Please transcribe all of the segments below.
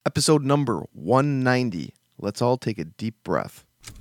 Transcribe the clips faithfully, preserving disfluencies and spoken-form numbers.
Episode number one ninety. Let's all take a deep breath.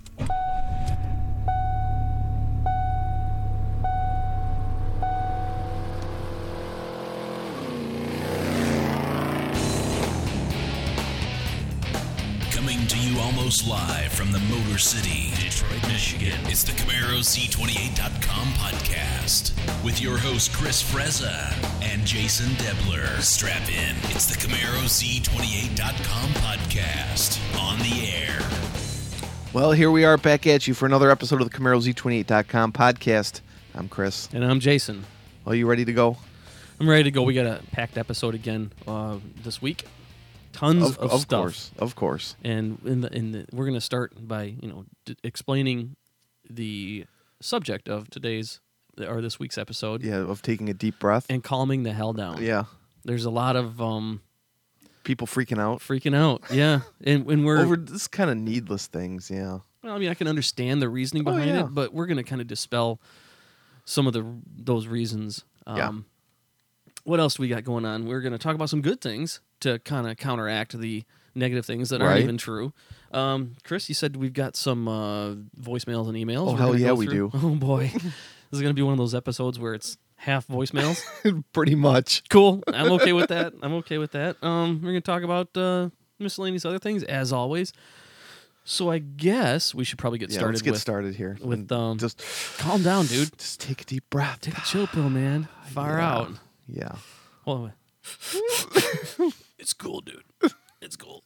Coming to you almost live from the Motor City, Detroit, Michigan. It's the Camaro Z twenty-eight dot com podcast with your host Chris Frezza and Jason Debler. Strap in. It's the Camaro Z twenty-eight dot com podcast on the air. Well, here we are back at you for another episode of the Camaro Z twenty-eight dot com podcast. I'm Chris. And I'm Jason. Are you ready to go? I'm ready to go. We got a packed episode again uh, this week. Tons Of, of, of stuff. course, of course. And in the, in the, we're going to start by you know d- explaining the subject of today's or this week's episode. Yeah, of taking a deep breath. And calming the hell down. Yeah. There's a lot of um, People freaking out. freaking out. Yeah, and when we're Over this kind of needless things, yeah. well, I mean, I can understand the reasoning Oh, behind yeah. it, but we're going to kind of dispel some of the those reasons. Um, Yeah. What else do we got going on? We're going to talk about some good things to kind of counteract the negative things that aren't Right. even true. Um, Chris, you said we've got some uh, voicemails and emails. Oh, we're hell gonna yeah, go we through. do. Oh, boy. This is going to be one of those episodes where it's half voicemails. Pretty much. Cool. I'm okay with that. I'm okay with that. Um, we're going to talk about uh, miscellaneous other things, as always. So I guess we should probably get Yeah, started let's get with started here. with, And um, just calm down, dude. just take a deep breath. Take a chill pill, man. Far Yeah. out. Yeah. Hold on. It's cool, dude. It's cool.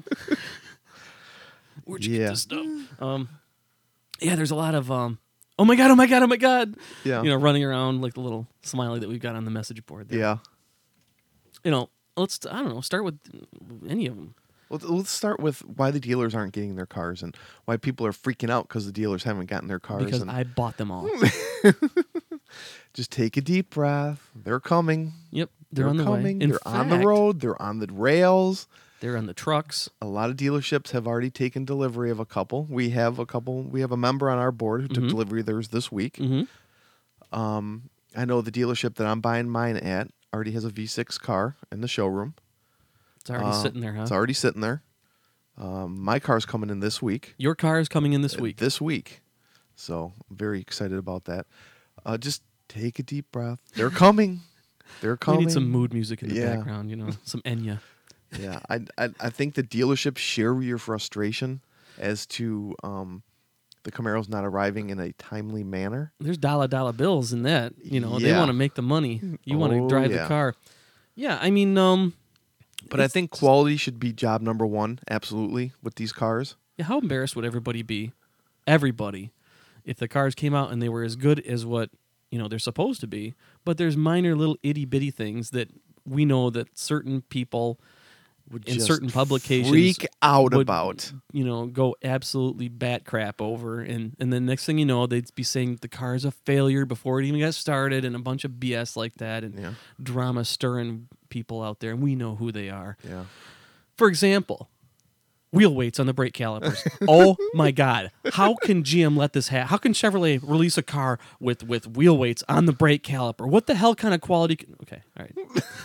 Where'd you Yeah. get this stuff? Um, yeah, there's a lot of um. Oh my god! Oh my god! Oh my god! Yeah. You know, running around like the little smiley that we've got on the message board there. Yeah. You know, let's I don't know. Start with any of them. Let's, let's start with why the dealers aren't getting their cars and why people are freaking out because the dealers haven't gotten their cars. Because and I bought them all. just take a deep breath. They're coming. Yep, they're, on the coming. way. In They're on the fact, road. They're on the rails. They're on the trucks. A lot of dealerships have already taken delivery of a couple. We have a couple. We have a member on our board who took Mhm. delivery of theirs this week. Mm-hmm. Um, I know the dealership that I'm buying mine at already has a V six car in the showroom. It's already Uh, sitting there, huh? It's already sitting there. Um, my car's coming in this week. Your car is coming in this Uh, week. This week. So I'm very excited about that. Uh, just take a deep breath. They're coming. They're We coming. need some mood music in the Yeah. background. You know, some Enya. Yeah, I, I I think the dealerships share your frustration as to um, the Camaro's not arriving in a timely manner. There's dollar dollar bills in that. You know, they Yeah. want to make the money. You want to Oh, drive yeah. the car. Yeah, I mean, um, But I it's think just- quality should be job number one, absolutely, with these cars. yeah, how embarrassed would everybody be, everybody, if the cars came out and they were as good as what you know they're supposed to be? But there's minor little itty bitty things that we know that certain people Would in just certain publications freak out would, about. you know, go absolutely bat crap over, and and the next thing you know, they'd be saying the car is a failure before it even got started, and a bunch of B S like that, and Yeah, drama stirring people out there, and we know who they are. yeah. For example, wheel weights on the brake calipers. Oh my God! How can G M let this happen? How can Chevrolet release a car with with wheel weights on the brake caliper? What the hell kind of quality? Can... Okay, all right.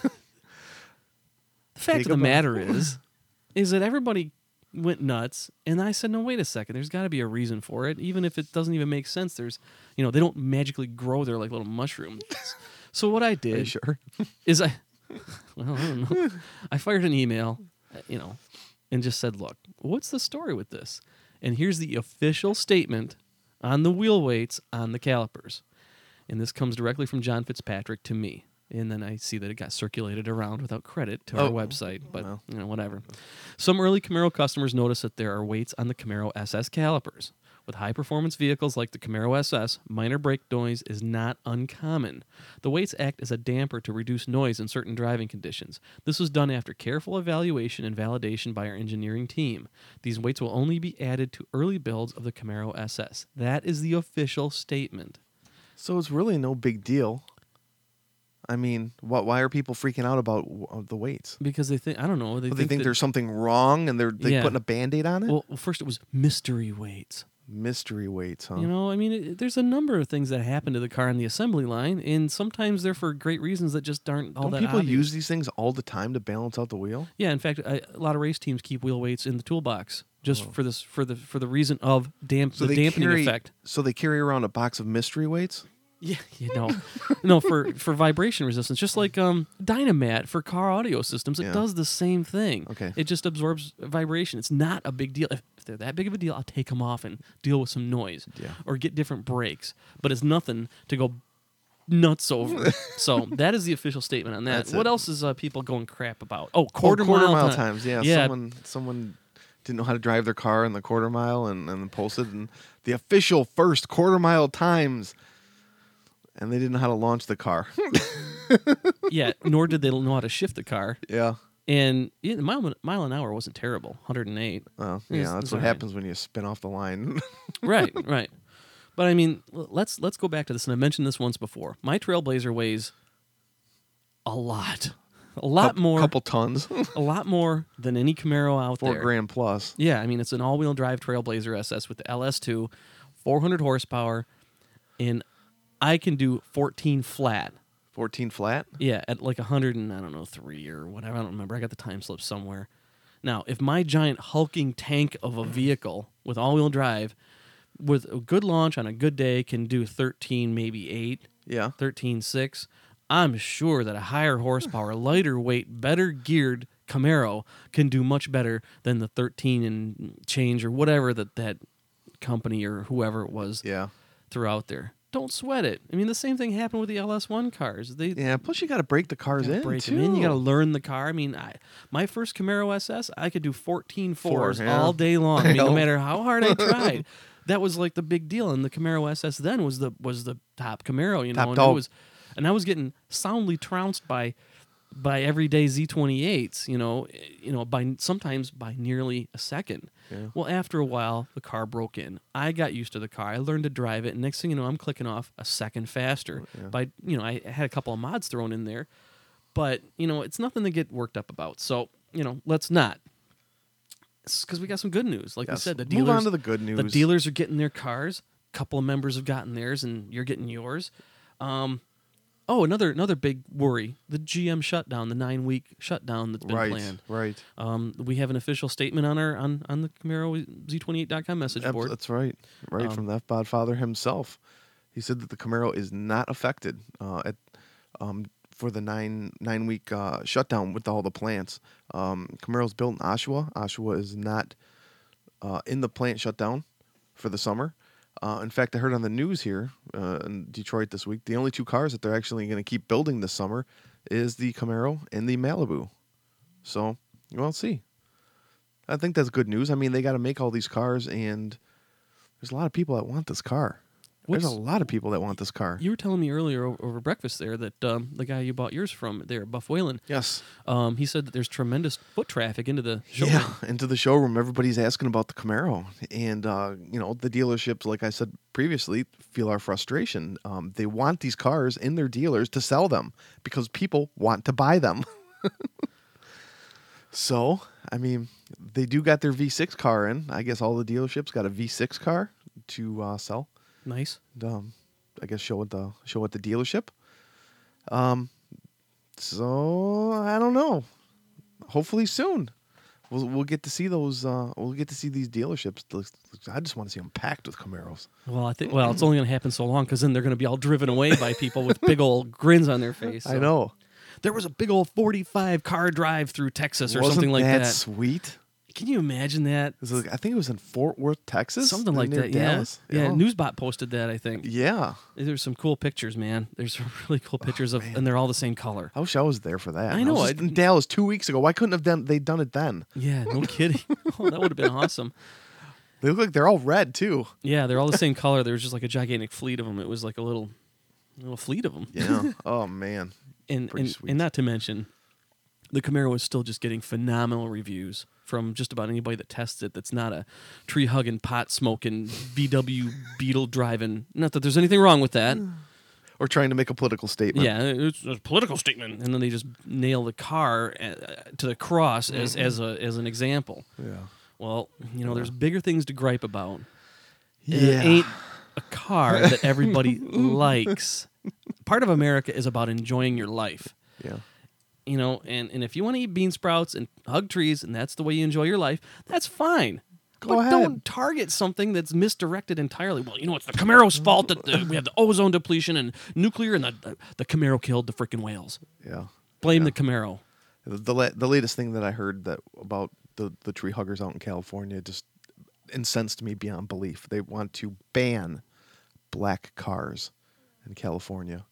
The fact Take of a the breath. matter is, is that everybody went nuts, and I said, no, wait a second. There's got to be a reason for it, even if it doesn't even make sense. There's, you know, they don't magically grow there like little mushrooms. So what I Are you did sure? is I, well, I don't know. I fired an email, uh, you know, and just said, look, what's the story with this? And here's the official statement on the wheel weights on the calipers. And this comes directly from John Fitzpatrick to me. And then I see that it got circulated around without credit to our Oh, website, but well. you know, whatever. Some early Camaro customers noticed that there are weights on the Camaro S S calipers. With high-performance vehicles like the Camaro S S, minor brake noise is not uncommon. The weights act as a damper to reduce noise in certain driving conditions. This was done after careful evaluation and validation by our engineering team. These weights will only be added to early builds of the Camaro S S. That is the official statement. So it's really no big deal. I mean, what? Why are people freaking out about uh, the weights? Because they think, I don't know. They But think, they think that- there's something wrong and they're they Yeah. putting a Band-Aid on it? Well, well, first it was mystery weights. Mystery weights, huh? You know, I mean, it, there's a number of things that happen to the car on the assembly line, and sometimes they're for great reasons that just aren't all Don't that people obvious. use these things all the time to balance out the wheel? Yeah, in fact, I, a lot of race teams keep wheel weights in the toolbox just Oh. for this for the for the reason of damp So the they dampening carry, effect. So they carry around a box of mystery weights? Yeah, you know, no for for vibration resistance, just like um Dynamat for car audio systems, it Yeah. does the same thing. Okay. It just absorbs vibration. It's not a big deal. If, if they're that big of a deal, I'll take them off and deal with some noise, Yeah. or get different brakes. But it's nothing to go nuts over. So that is the official statement on that. That's What it. else is uh, people going crap about? Oh, quarter, oh, quarter mile, mile ti- times. Yeah, yeah. Someone, someone didn't know how to drive their car in the quarter mile and, and posted and the official first quarter mile times. And they didn't know how to launch the car. Yeah, nor did they know how to shift the car. yeah. And yeah, the mile mile an hour wasn't terrible, one hundred eight. Well, It's- yeah, that's it's what all right. happens when you spin off the line. Right, right. But I mean, l- let's let's go back to this, and I mentioned this once before. My Trailblazer weighs a lot, a lot Coup- more, couple tons. a lot more than any Camaro out Four there. grand plus. Yeah, I mean, it's an all-wheel drive Trailblazer S S with the L S two, four hundred horsepower, and I can do fourteen flat. fourteen flat? Yeah, at like one hundred and I don't know three or whatever. I don't remember. I got the time slip somewhere. Now, if my giant hulking tank of a vehicle with all-wheel drive, with a good launch on a good day, can do thirteen, maybe eight, Yeah. thirteen six, I'm sure that a higher horsepower, lighter weight, better geared Camaro can do much better than the thirteen and change or whatever that that company or whoever it was Yeah. threw out there. Don't sweat it. I mean, the same thing happened with the L S one cars. They Yeah, plus you got to break the cars gotta in, break too. them in. You got to learn the car. I mean, I, my first Camaro S S, I could do fourteen Four, fours yeah. all day long. I mean, no Hell. matter how hard I tried. That was like the big deal. And the Camaro S S then was the was the top Camaro, you know. Top and dog. It was, and I was getting soundly trounced by by everyday Z twenty-eights, you know, eh, you know, by sometimes by nearly a second. Yeah. Well, after a while, the car broke in. I got used to the car. I learned to drive it. And next thing you know, I'm clicking off a second faster. Yeah. By you know, I had a couple of mods thrown in there, but you know, it's nothing to get worked up about. So you know, let's not. Because we got some good news. Like we Yes. said, the Move dealers, on to the good news. the dealers are getting their cars. A couple of members have gotten theirs, and you're getting yours. Um, oh, another another big worry: the G M shutdown, the nine week shutdown that's been Right, planned. right. Um, we have an official statement on our on, on the Camaro Z twenty-eight dot com message Ab- board. That's right. Right Um, from the Godfather himself. He said that the Camaro is not affected uh, at um, for the nine nine week uh, shutdown with all the plants. Um, Camaro's built in Oshawa. Oshawa is not uh, in the plant shutdown for the summer. Uh, in fact, I heard on the news here uh, in Detroit this week, the only two cars that they're actually going to keep building this summer is the Camaro and the Malibu. So, we'll see. I think that's good news. I mean, they got to make all these cars, and there's a lot of people that want this car. there's What's- a lot of people that want this car. You were telling me earlier over, over breakfast there that um, the guy you bought yours from there, Buff Whalen, Yes. um, he said that there's tremendous foot traffic into the showroom. Yeah, into the showroom. Everybody's asking about the Camaro. And, uh, you know, the dealerships, like I said previously, feel our frustration. Um, they want these cars in their dealers to sell them because people want to buy them. So, I mean, they do got their V six car in. I guess all the dealerships got a V six car to uh, sell. Nice. Um, I guess show at the show at the dealership. Um, so I don't know. Hopefully soon, we'll we'll get to see those. Uh, we'll get to see these dealerships. I just want to see them packed with Camaros. Well, I think well, it's only going to happen so long because then they're going to be all driven away by people with big old grins on their face. I So, know. there was a big old forty-five car drive through Texas or Wasn't something like that, that. sweet? Can you imagine that? It was like- I think it was in Fort Worth, Texas. Something like near that. Dallas. Yeah. Yeah. Yeah. Newsbot posted that. I think Yeah. there's some cool pictures, man. There's some really cool pictures of, man. and they're all the same color. I wish I was there for that. I know, was just I- in Dallas two weeks ago. Why couldn't have done they done it then? Yeah, no kidding. Oh, that would have been awesome. They look like they're all red too. Yeah, they're all the same color. There was just like a gigantic fleet of them. It was like a little, little fleet of them. Yeah. Oh man. and Pretty and, sweet. and not to mention, the Camaro is still just getting phenomenal reviews from just about anybody that tests it. That's not a tree hugging, pot smoking, V W Beetle driving. Not that there's anything wrong with that. Or trying to make a political statement. Yeah, it's a political statement, and then they just nail the car uh, to the cross as as a as an example. Yeah. Well, you know, there's bigger things to gripe about. Yeah. It ain't a car that everybody likes. Part of America is about enjoying your life. Yeah. You know, and, and if you want to eat bean sprouts and hug trees and that's the way you enjoy your life, that's fine. Go but ahead. don't target something that's misdirected entirely. Well, you know, it's the Camaro's fault that the, we have the ozone depletion and nuclear, and the, the, the Camaro killed the freaking whales. Yeah. Blame Yeah. the Camaro. The the, la- the latest thing that I heard that about the, the tree huggers out in California just incensed me beyond belief. They want to ban black cars in California.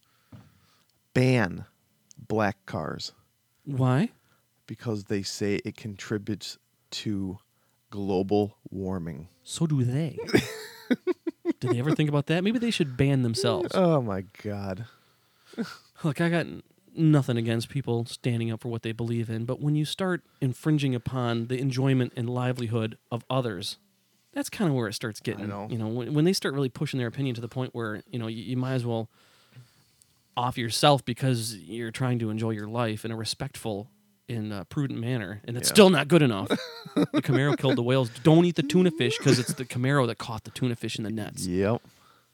Ban black cars Why? because they say it contributes to global warming. So do they. Did they ever think about that? Maybe they should ban themselves. Oh my God. Look, I got n- nothing against people standing up for what they believe in, but when you start infringing upon the enjoyment and livelihood of others, that's kind of where it starts getting. I know. You know, when, when they start really pushing their opinion to the point where, you know, you, you might as well off yourself because you're trying to enjoy your life in a respectful and uh, prudent manner, and it's Yeah. still not good enough. The Camaro killed the whales. Don't eat the tuna fish because it's the Camaro that caught the tuna fish in the nets. Yep.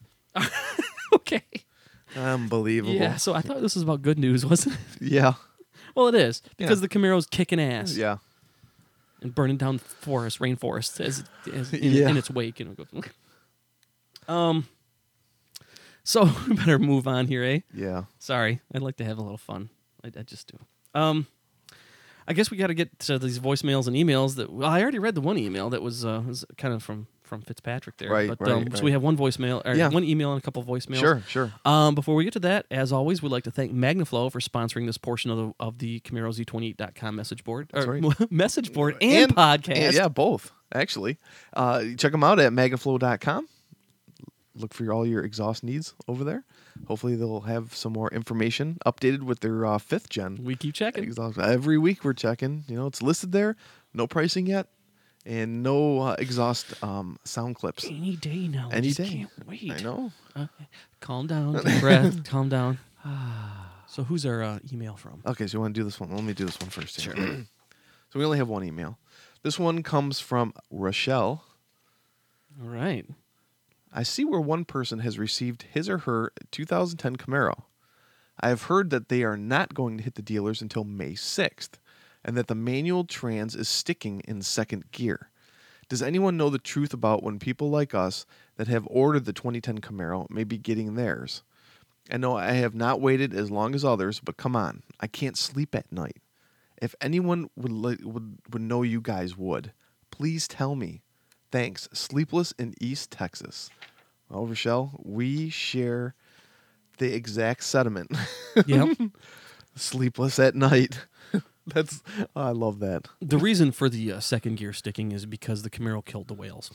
Okay. Unbelievable. Yeah, so I thought this was about good news, wasn't it? Yeah. Well, it is, because Yeah. the Camaro's kicking ass Yeah. and burning down forest, rainforest as, as in, Yeah. in its wake. And it goes, um, so we better move on here, eh? Yeah. Sorry, I'd like to have a little fun. I, I just do. Um, I guess we got to get to these voicemails and emails. That well, I already read the one email that was uh, was kind of from from Fitzpatrick there. Right, But right, um, right. so we have one voicemail, or Yeah. one email and a couple of voicemails. Sure, sure. Um, before we get to that, as always, we'd like to thank Magnaflow for sponsoring this portion of the of the Camaro Z twenty-eight dot com message board, or That's right. message board and, podcast. and- yeah, both, actually. Uh, check them out at magaflow dot com. Look for your, all your exhaust needs over there. Hopefully they'll have some more information updated with their uh, fifth gen We keep checking. exhaust. Every week we're checking. You know, it's listed there. No pricing yet. And no uh, exhaust um, sound clips. Any day now. I Any just day. Can't wait. I know. Uh, calm down. Deep breath. Calm down. So who's our uh, email from? Okay, so you want to do this one? Let me do this one first. here. Sure. So we only have one email. This one comes from Rochelle. All right. I see where one person has received his or her two thousand ten Camaro. I have heard that they are not going to hit the dealers until May sixth, and that the manual trans is sticking in second gear. Does anyone know the truth about when people like us that have ordered the twenty ten Camaro may be getting theirs? I know I have not waited as long as others, but come on, I can't sleep at night. If anyone would li- would, would know, you guys would. Please tell me. Thanks. Sleepless in East Texas. Well, Rochelle, we share the exact sentiment. Yep. Sleepless at night. That's oh, I love that. The reason for the uh, second gear sticking is because the Camaro killed the whales.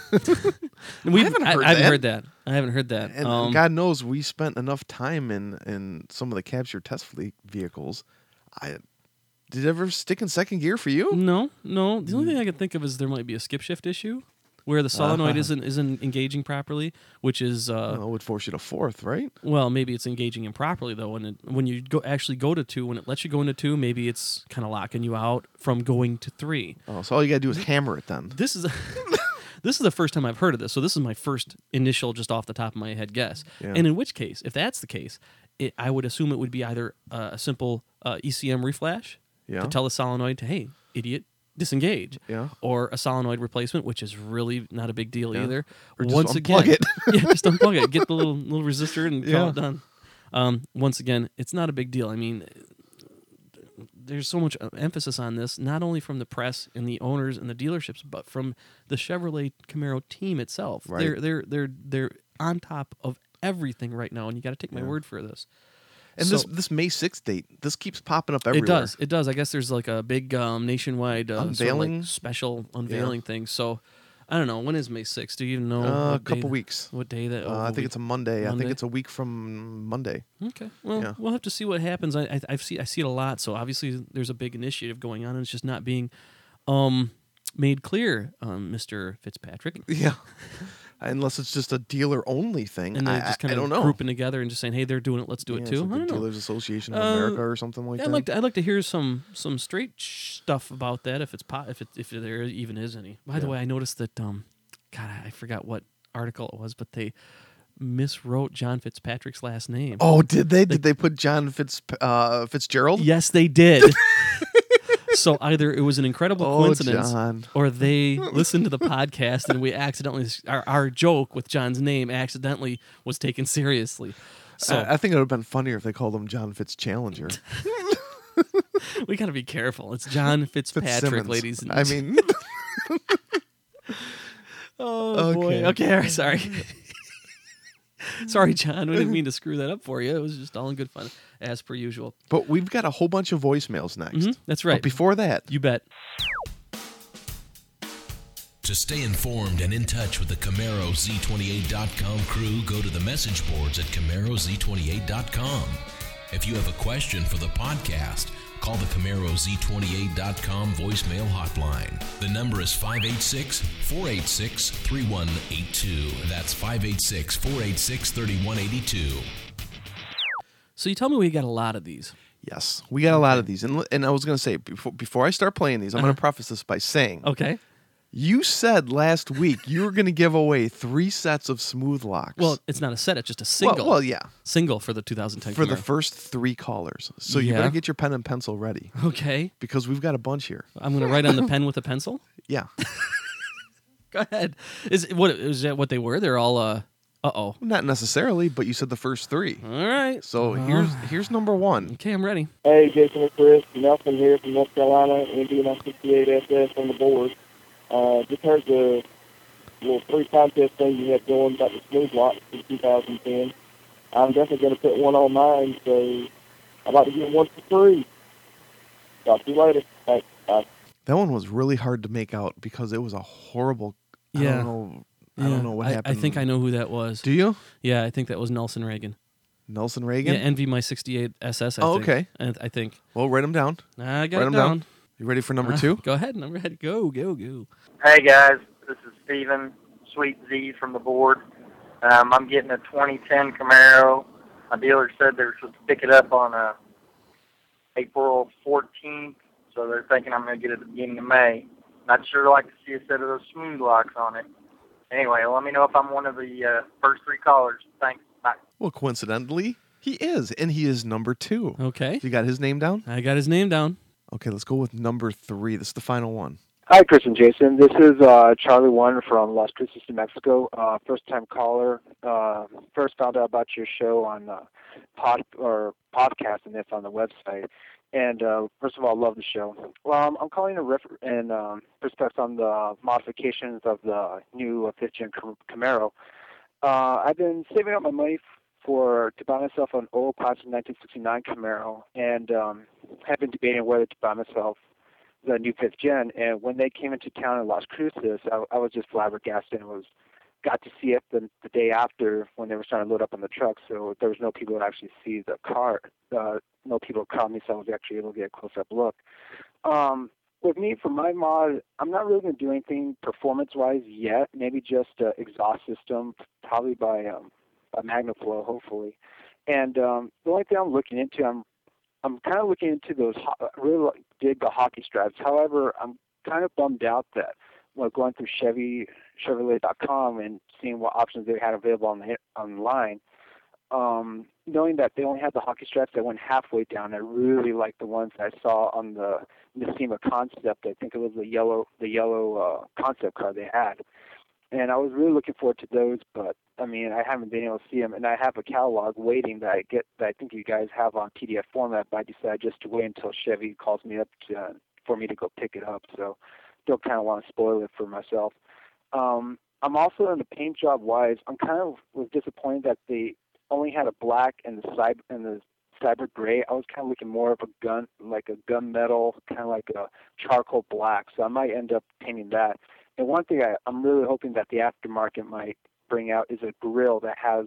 we haven't heard I, haven't that. heard that. I haven't heard that. And Um, God knows we spent enough time in, in some of the capture test fleet vehicles. I did it ever stick in second gear for you? no, no. The only thing I can think of is there might be a skip shift issue where the solenoid Uh-huh. isn't isn't engaging properly, which is uh, Well, it would force you to fourth, right? well, maybe it's engaging improperly though. When it when you go actually go to two, when it lets you go into two, maybe it's kind of locking you out from going to three. Oh, so all you gotta do is hammer it then. This is this is the first time I've heard of this, so this is my first initial, just off the top of my head, guess. Yeah. And in which case, if that's the case, it, I would assume it would be either uh, a simple uh, E C M reflash Yeah. to tell the solenoid to, hey, idiot, disengage. Yeah. Or a solenoid replacement, which is really not a big deal Yeah. either. Or just Once unplug again, it. yeah, just unplug it. Get the little little resistor and call Yeah. it done. Um, once again, it's not a big deal. I mean, there's so much emphasis on this, not only from the press and the owners and the dealerships, but from the Chevrolet Camaro team itself. Right. They're they're they're they're on top of everything right now, and you got to take my Yeah. word for this. And So- this this May sixth date, this keeps popping up everywhere. It does. It does. I guess there's like a big um, nationwide uh, sort of, like, Unveiling? special unveiling thing. So I don't know. When is May sixth? Do you even know? Uh, a what couple day, weeks. What day that? Uh, oh, I think week? it's a Monday. I Monday? think it's a week from Monday. Okay. Well, Yeah. we'll have to see what happens. I, I I've see I see it a lot. So obviously there's a big initiative going on, and it's just not being um, made clear, um, Mister Fitzpatrick. Yeah. Unless it's just a dealer only thing. And they're I, just kind I of don't know. grouping together and just saying, "Hey, they're doing it. Let's do Yeah, it it's too." like I the don't know. Dealers Association of Uh, America or something like I'd that. like to. I'd like to hear some some straight sh- stuff about that if it's po- if it if there even is any. By the Yeah. way, I noticed that. Um, God, I forgot what article it was, but they miswrote John Fitzpatrick's last name. Oh, did they? Did they put John Fitz uh, Fitzgerald? Yes, they did. So either it was an incredible Oh, coincidence, John. or they listened to the podcast and we accidentally our, our joke with John's name accidentally was taken seriously. So I, I think it would have been funnier if they called him John Fitzchallenger. we got to be careful. It's John Fitzpatrick, Fitzsimmons. ladies and I mean, oh boy. Okay. Okay, all right, sorry. Sorry, John. We didn't mean to screw that up for you. It was just all in good fun, as per usual. but we've got a whole bunch of voicemails next. Mhm, that's right. But before that, You bet. To stay informed and in touch with the Camaro Z twenty-eight dot com crew, go to the message boards at Camaro Z twenty-eight dot com. If you have a question for the podcast, call the Camaro Z twenty-eight dot com voicemail hotline. The number is five eight six, four eight six, three one eight two. That's five eight six, four eight six, three one eight two. So you tell me we got a lot of these. yes, we got a lot of these. And, l- and I was going to say, before, before I start playing these, I'm going Uh-huh. to preface this by saying, Okay. you said last week you were going to give away three sets of smooth locks. Well, it's not a set. It's just a well, single. well, yeah, Single for the two thousand ten for the Camaro. first three callers. So you Yeah. better get your pen and pencil ready Okay. because we've got a bunch here. I'm going to write on the pen with a pencil. Yeah. Go ahead. Is what is that what they were? They're all uh uh oh. Not necessarily, but you said the first three. All right. So Uh, here's here's number one. Okay, I'm ready. Hey, Jason and Chris. Nelson here from North Carolina, Indiana sixty-eight S S on the board. Uh, just heard the little free contest thing you had going about the smooth lock in two thousand ten. I'm definitely going to put one on mine, so I'd like to get one for free. Talk to you later. Thanks. Bye. That one was really hard to make out because it was a horrible. I Yeah. don't know. I Yeah, don't know what I, happened. I think I know who that was. Do you? Yeah, I think that was Nelson Reagan. Nelson Yeah, Reagan? Envy my sixty-eight S S. I Oh, think. okay. And I think Well, write them down. I got Write it 'em down. down. You ready for number Uh, two? Go ahead. Number head. Go, go, go. Hey guys, this is Steven, Sweet Z from the board. Um, I'm getting a twenty ten Camaro. My dealer said they were supposed to pick it up on uh, April fourteenth, so they're thinking I'm going to get it at the beginning of May. And I'd sure like to see a set of those smooth locks on it. Anyway, let me know if I'm one of the uh, first three callers. Thanks. Bye. Well, coincidentally, he is, and he is number two. Okay. You got his name down? I got his name down. Okay, let's go with number three. This is the final one. Hi, Chris and Jason. This is uh, Charlie One from Las Cruces, New Mexico. Uh, first-time caller. Uh, first found out about your show on uh, pod or podcast, and it's on the website. And uh, first of all, love the show. Well, I'm, I'm calling a ref- in um, respect on the modifications of the new uh, fifth gen Cam- Camaro. Uh, I've been saving up my money f- for to buy myself an old classic nineteen sixty-nine Camaro, and um, have been debating whether to buy myself the new fifth gen. And when they came into town in Las Cruces, I, I was just flabbergasted and was got to see it the, the day after when they were starting to load up on the truck. So there was no people to actually see the car. Uh, no people caught me, so I was actually able to get a close-up look. Um, with me, for my mod, I'm not really going to do anything performance-wise yet. Maybe just uh, exhaust system, probably by um, by MagnaFlow, hopefully. And um, the only thing I'm looking into, I'm I'm kind of looking into those. Ho- I really like- dig the hockey straps. However, I'm kind of bummed out that well, going through Chevy Chevrolet dot com and seeing what options they had available on the online. Um, knowing that they only had the hockey straps that went halfway down, I really liked the ones I saw on the Nisima concept. I think it was the yellow, the yellow uh, concept car they had, and I was really looking forward to those. But I mean, I haven't been able to see them, and I have a catalog waiting that I get that I think you guys have on P D F format. But I decided just to wait until Chevy calls me up to, uh, for me to go pick it up. So, don't kind of want to spoil it for myself. Um, I'm also in the paint job wise. I'm kind of was disappointed that they only had a black and the cyber and the cyber gray. I was kind of looking more of a gun, like a gunmetal, kind of like a charcoal black. So I might end up painting that. And one thing I, I'm really hoping that the aftermarket might bring out is a grill that has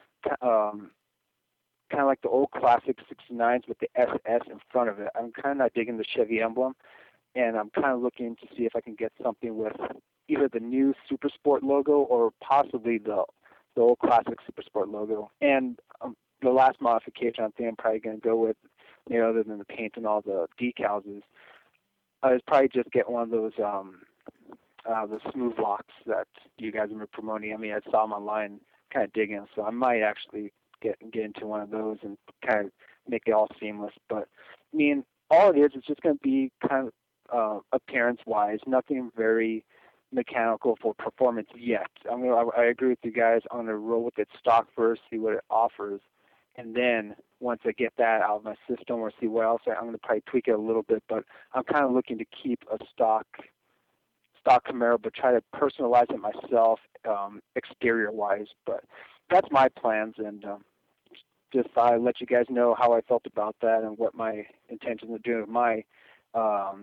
um, kind of like the old classic sixty-nines with the S S in front of it. I'm kind of not digging the Chevy emblem, and I'm kind of looking to see if I can get something with either the new Super Sport logo or possibly the the old classic Super Sport logo. And um, the last modification I think I'm probably going to go with, you know, other than the paint and all the decals, is I was probably just get one of those um, uh, the smooth locks that you guys have been promoting. I mean, I saw them online, kind of digging them, so I might actually get get into one of those and kind of make it all seamless. But I mean, all it is is just going to be kind of uh, appearance-wise, nothing very mechanical for performance yet. I'm gonna, I, I agree with you guys. I'm going to roll with it stock first, see what it offers, and then once I get that out of my system or see what else, I'm going to probably tweak it a little bit. But I'm kind of looking to keep a stock stock Camaro, but try to personalize it myself, um, exterior-wise. But that's my plans, and um, just thought I'd let you guys know how I felt about that and what my intentions of doing with my um,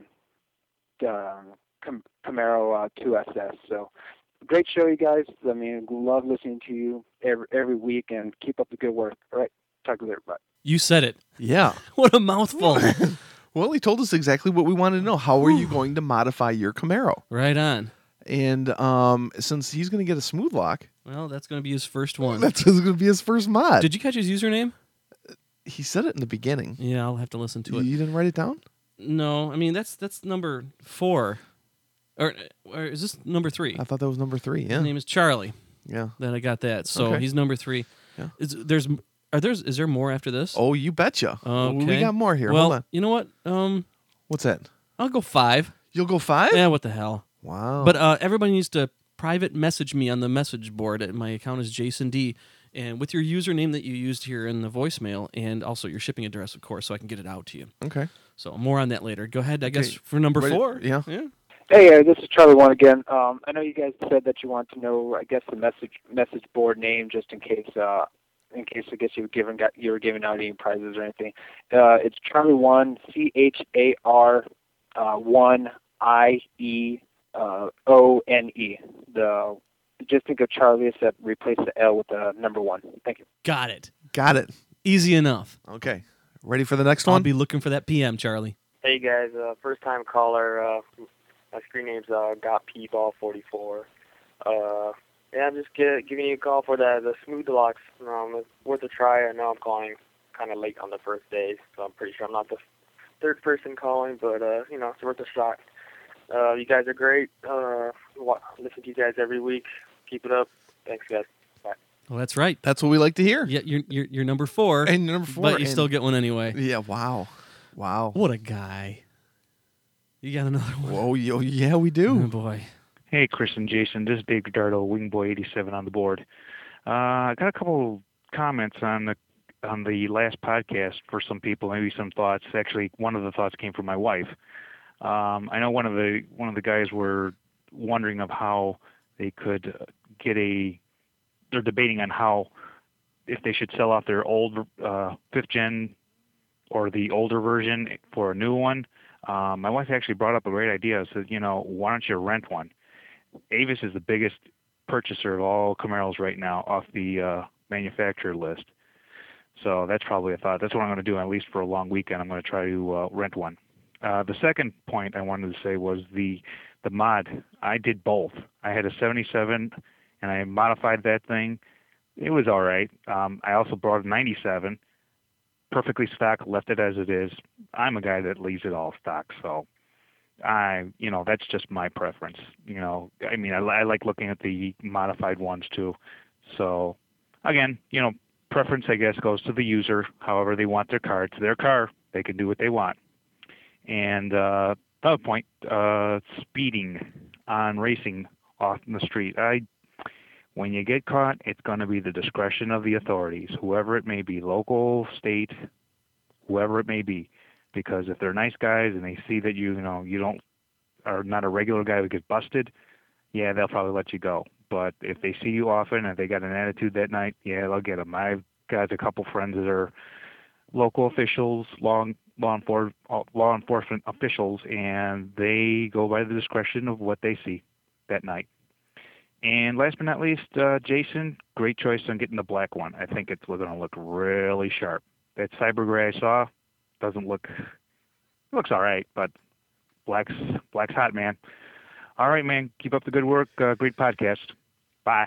uh, Cam- Camaro uh, two S S. So great show, you guys. I mean, love listening to you every, every week, and keep up the good work. All right, talk to you later. Bye. You said it. Yeah. What a mouthful. Well, he told us exactly what we wanted to know. How are you going to modify your Camaro? Right on. And um, since he's going to get a smooth lock, Well, that's going to be his first one. that's going to be his first mod. Did you catch his username? He said it in the beginning. Yeah, I'll have to listen to You, it. you didn't write it down? No, I mean that's that's number four, or, or is this number three? I thought that was number three. Yeah. His name is Charlie. Yeah. That I got that. So Okay. he's number three. Yeah. Is there's are there's is there more after this? Oh, you betcha. Okay. We got more here. Well, Hold on. you know what? Um, What's that? I'll go five. You'll go five? Yeah, what the hell? Wow. But uh, everybody needs to private message me on the message board. My account is Jason D. And with your username that you used here in the voicemail, and also your shipping address, of course, so I can get it out to you. Okay. So more on that later. Go ahead, I guess, Okay. for number Ready- four. yeah. Yeah. Hey, uh, this is Charlie One again. Um, I know you guys said that you want to know, I guess, the message message board name, just in case, uh, in case I guess you were giving got, you were giving out any prizes or anything. Uh, it's Charlie One, C H A R uh, One I E uh, O N E. The just think of Charlie except replace the L with the number one. Thank you. Got it. Got it. Easy enough. Okay. Ready for the next I'll one? be looking for that P M, Charlie. Hey guys, uh, first time caller. Uh, my screen name's uh, Got P Ball forty-four. Uh, yeah, I'm just get, giving you a call for the the smooth locks. Um, it's worth a try. I know I'm calling kind of late on the first day, so I'm pretty sure I'm not the third person calling, but uh, you know, it's worth a shot. Uh, you guys are great. Uh, wa- listen to you guys every week. Keep it up. Thanks, guys. Bye. Well, that's right. That's what we like to hear. Yeah, you're you're, you're number four. And number four. But you and- still get one anyway. Yeah, wow. Wow. What a guy. You got another one. Whoa, yo, yeah, we Oh, do. boy. Hey, Chris and Jason. This is Dave Godardo, Wingboy eighty-seven on the board. Uh, I got a couple comments on the on the last podcast for some people, maybe some thoughts. Actually, one of the thoughts came from my wife. Um, I know one of the one of the guys were wondering of how they could get a. They're debating on how if they should sell off their old uh, fifth gen or the older version for a new one. Um, my wife actually brought up a great idea. Said, you know, why don't you rent one? Avis is the biggest purchaser of all Camaros right now off the uh, manufacturer list. So that's probably a thought. That's what I'm going to do, at least for a long weekend. I'm going to try to uh, rent one. Uh, the second point I wanted to say was the the mod. I did both. I had a seventy-seven, and I modified that thing. It was all right. Um, I also brought a ninety-seven, perfectly stock, left it as it is. I'm a guy that leaves it all stock, so I, you know, that's just my preference. You know, I mean, I, I like looking at the modified ones too. So, again, you know, preference, I guess, goes to the user. However they want their car, it's their car. They can do what they want. And uh, another point, uh, speeding on racing off in the street. I, when you get caught, it's going to be the discretion of the authorities, whoever it may be, local, state, whoever it may be. Because if they're nice guys and they see that you, you know, you don't are not a regular guy who gets busted, yeah, they'll probably let you go. But if they see you often and they got an attitude that night, yeah, they'll get them. I've got a couple friends that are local officials, law law, enfor- law enforcement officials, and they go by the discretion of what they see that night. And last but not least, uh, Jason, great choice on getting the black one. I think it's going to look really sharp. That cyber gray I saw doesn't look, it looks all right, but black's black's hot, man. All right, man. Keep up the good work. Uh, great podcast. Bye.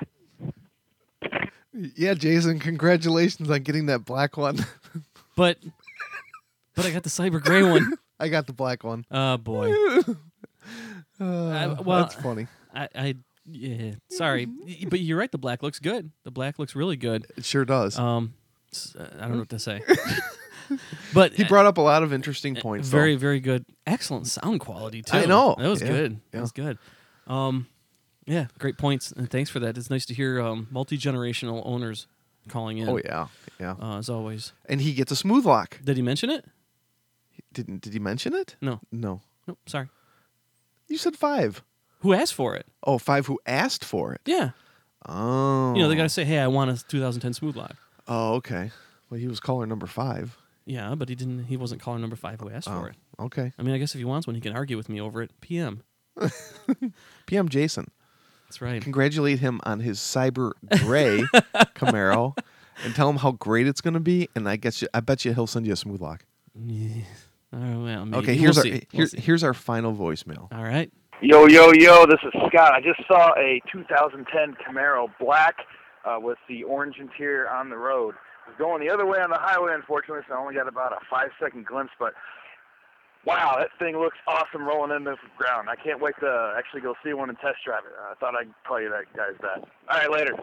Yeah, Jason, congratulations on getting that black one. But but I got the cyber gray one. I got the black one. Oh boy. Uh, well, that's funny. I, I yeah, sorry, Y- but you're right. The black looks good. The black looks really good. It sure does. Um, s- uh, I don't know what to say. But he brought up a lot of interesting uh, points. very, though. very good. Excellent sound quality too. I know. That was Yeah, good. That yeah. was good. Um, yeah, great points, and thanks for that. It's nice to hear um, multi generational owners calling in. Oh yeah, yeah. Uh, as always. And he gets a smooth lock. Did he mention it? Didn't? Did he mention it? No. No. Nope. Sorry. You said five. Who asked for it? Oh, five who asked for it. Yeah. Oh. You know, they got to say, "Hey, I want a two thousand ten smooth lock." Oh, okay. Well, he was caller number five. Yeah, but he didn't. He wasn't caller number five who asked Oh, for it. okay. I mean, I guess if he wants one, he can argue with me over it. P M. P M Jason. That's right. Congratulate him on his cyber gray Camaro, and tell him how great it's going to be. And I guess you, I bet you he'll send you a smooth lock. Yeah. Oh, well, maybe. Okay, We'll here's our see. We'll here, see. here's our final voicemail. All right. Yo, yo, yo, this is Scott. I just saw a two thousand ten Camaro Black uh, with the orange interior on the road. I was going the other way on the highway, unfortunately, so I only got about a five-second glimpse, but wow, that thing looks awesome rolling into the ground. I can't wait to actually go see one and test drive it. I thought I'd call you that guys that. All right, later.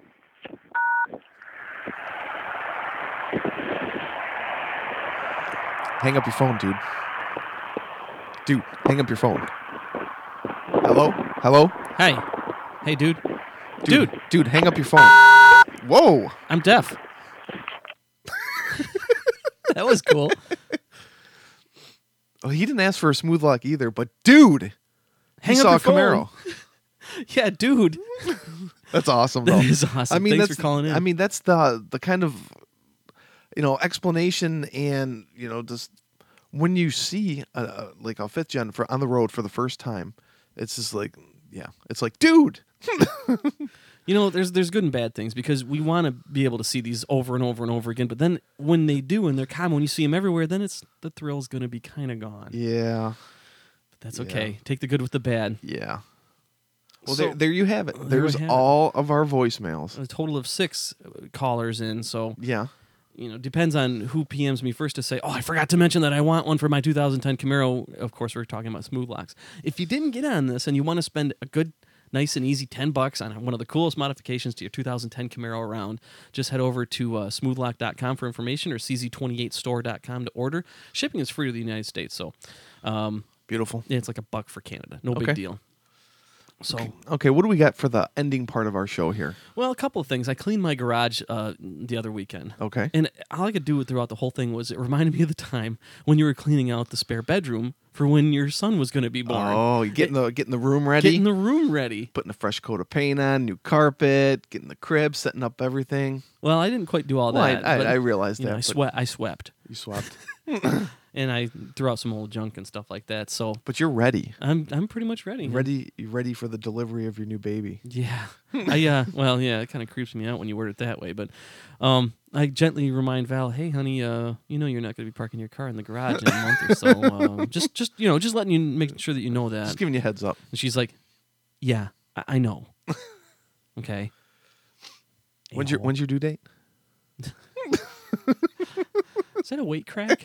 Hang up your phone, dude. Dude, hang up your phone. Hello? Hello? Hey. Hey, dude. Dude, Dude. dude, hang up your phone. Whoa. I'm deaf. That was cool. Oh, he didn't ask for a smooth lock either, but dude, Hang he up saw your a Camaro. phone. Yeah, dude. That's awesome, though. That is awesome. I mean, Thanks that's, for calling in. I mean, that's the the kind of, you know, explanation and, you know, just when you see a, a, like a fifth gen for on the road for the first time, it's just like, yeah, it's like, dude. You know, there's there's good and bad things because we want to be able to see these over and over and over again. But then when they do and they're common, when you see them everywhere, then it's the thrill's going to be kind of gone. Yeah. But that's Yeah. okay. Take the good with the bad. Yeah. Well, So- there, there you have it. There we There's have it. all of our voicemails. A total of six uh, callers in. So Yeah. you know, depends on who P Ms me first to say, oh, I forgot to mention that I want one for my two thousand ten Camaro. Of course, we're talking about smooth locks. If you didn't get on this and you want to spend a good, nice and easy ten bucks on one of the coolest modifications to your two thousand ten Camaro around, just head over to uh, smooth lock dot com for information or c z twenty-eight store dot com to order. Shipping is free to the United States, so um, Beautiful. yeah, it's like a buck for Canada. No Okay. big deal. So, Okay, what do we got for the ending part of our show here? well, a couple of things. I cleaned my garage uh, the other weekend. Okay. And all I could do throughout the whole thing was it reminded me of the time when you were cleaning out the spare bedroom for when your son was going to be born. Oh, you getting the getting the room ready, Getting the room ready. putting a fresh coat of paint on, new carpet, getting the crib, setting up everything. Well, I didn't quite do all Well, I- that. I- but, I realized you know, that, I, but- sweat, I swept. You swapped, And I threw out some old junk and stuff like that. So but you're ready. I'm I'm pretty much ready. Ready, you ready for the delivery of your new baby? Yeah. I uh well, yeah, it kind of creeps me out when you word it that way, but um I gently remind Val, "Hey honey, uh you know you're not going to be parking your car in the garage in a month or so. Um, just just you know, just letting you make sure that you know that." Just giving you a heads up. And she's like, "Yeah, I, I know." Okay. When's your A-hole. when's your due date? Is that a weight crack?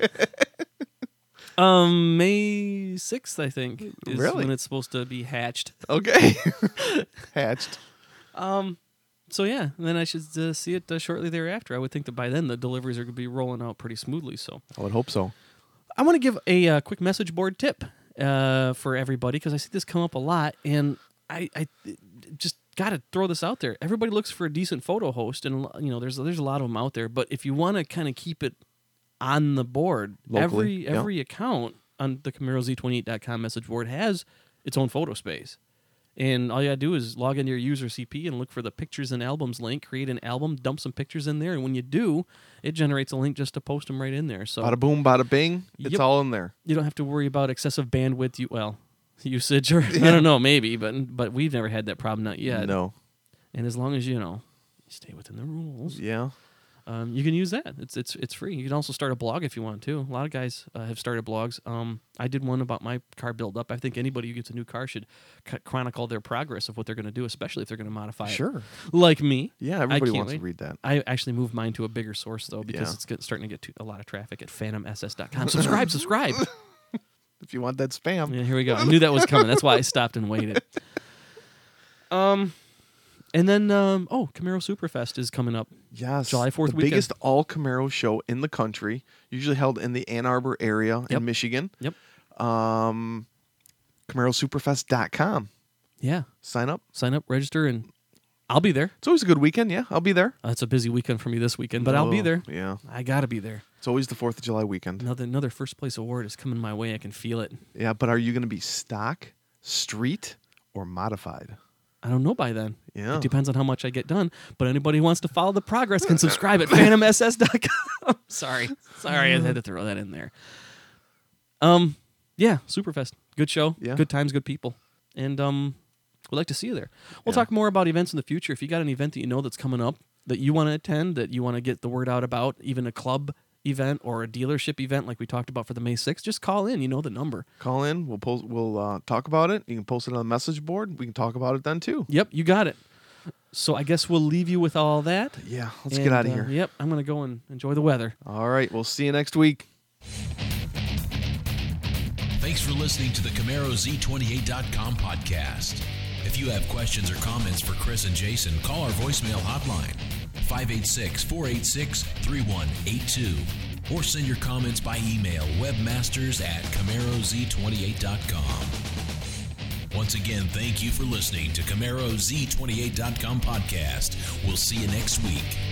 um, May sixth, I think, is Really? when it's supposed to be hatched. Okay, hatched. Um, so yeah, then I should uh, see it uh, shortly thereafter. I would think that by then the deliveries are going to be rolling out pretty smoothly. So I would hope so. I want to give a uh, quick message board tip uh, for everybody because I see this come up a lot, and I, I just got to throw this out there. Everybody looks for a decent photo host, and you know, there's there's a lot of them out there. But if you want to kind of keep it on the board, Locally, every yeah. every account on the Camaro Z twenty-eight dot com message board has its own photo space. And all you gotta do is log into your user C P and look for the pictures and albums link, create an album, dump some pictures in there, and when you do, it generates a link just to post them right in there. So Bada boom, bada bing. It's Yep. all in there. you don't have to worry about excessive bandwidth. You well, usage or I don't know, maybe, but but we've never had that problem, not yet. No. And as long as you know, you stay within the rules, Yeah. um, you can use that. It's it's it's free. You can also start a blog if you want to. A lot of guys uh, have started blogs. Um, I did one about my car build up. I think anybody who gets a new car should c- chronicle their progress of what they're going to do, especially if they're going to modify it. Sure. Like me. Yeah. I Everybody can't wants wait. to read that. I actually moved mine to a bigger source though because Yeah. it's get, starting to get to a lot of traffic at phantom s s dot com. Subscribe, subscribe. If you want that spam. Yeah, here we go. I knew that was coming. That's why I stopped and waited. Um, and then um, oh, Camaro Superfest is coming up. Yes, July fourth the weekend. biggest all Camaro show in the country, usually held in the Ann Arbor area Yep. in Michigan. Yep. Um, Camaro Superfest dot com. Yeah. Sign up. Sign up, register, and I'll be there. It's always a good weekend. Yeah, I'll be there. Uh, it's a busy weekend for me this weekend, but I'll be Oh, there. Yeah, I gotta be there. it's always the Fourth of July weekend. Another another first place award is coming my way. I can feel it. Yeah, but are you going to be stock, street, or modified? I don't know by then. Yeah. It depends on how much I get done. But anybody who wants to follow the progress can subscribe at phantom s s dot com. Sorry. Sorry, I had to throw that in there. Um, yeah, Superfest. Good show. Yeah. Good times, good people. And um, we'd like to see you there. We'll Yeah. talk more about events in the future. If you got an event that you know that's coming up that you want to attend, that you want to get the word out about, even a club event or a dealership event like we talked about for the May sixth, just call in. You know the number. Call in. We'll post. We'll uh, talk about it. You can post it on the message board. We can talk about it then too. Yep, you got it. So I guess we'll leave you with all that. Yeah. Let's And, get out of uh, here. Yep, I'm going to go and enjoy the weather. All right. We'll see you next week. Thanks for listening to the Camaro Z twenty-eight dot com podcast. If you have questions or comments for Chris and Jason, call our voicemail hotline, five eight six, four eight six, three one eight two, or send your comments by email, webmasters at Camaro Z twenty-eight dot com. Once again, thank you for listening to Camaro Z twenty-eight dot com podcast. We'll see you next week.